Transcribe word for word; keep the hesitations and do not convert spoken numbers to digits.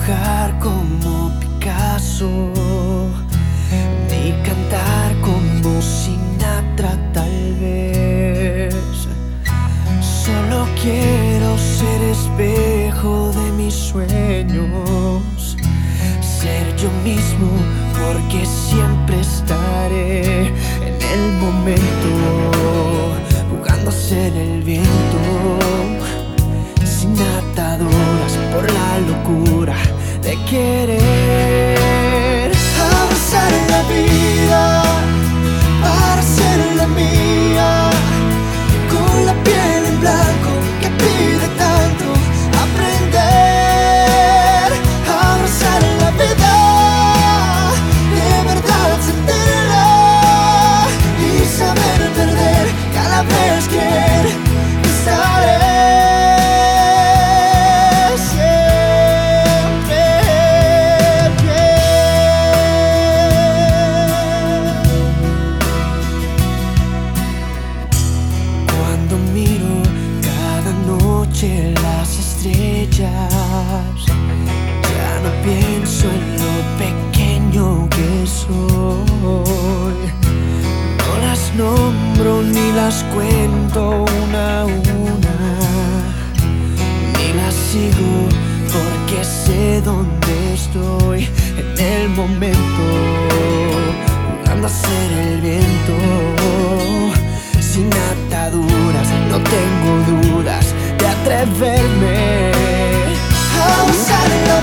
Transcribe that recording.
dibujar como Picasso, ni cantar como Sinatra tal vez. Solo quiero ser espejo de mis sueños, ser yo mismo, porque siempre estaré en el momento, jugando a ser el viento, sin ataduras por la locura de querer abrazar la vida para hacerla mía, con la piel en blanco que pide tanto aprender a abrazar la vida, de verdad sentirla y saber perder cada vez que estaré. Miro cada noche las estrellas, ya no pienso en lo pequeño que soy. No las nombro ni las cuento una a una, ni las sigo porque sé dónde estoy en el momento, jugando a ser el viento, sin ataduras. No tengo dudas de atreverme a usar la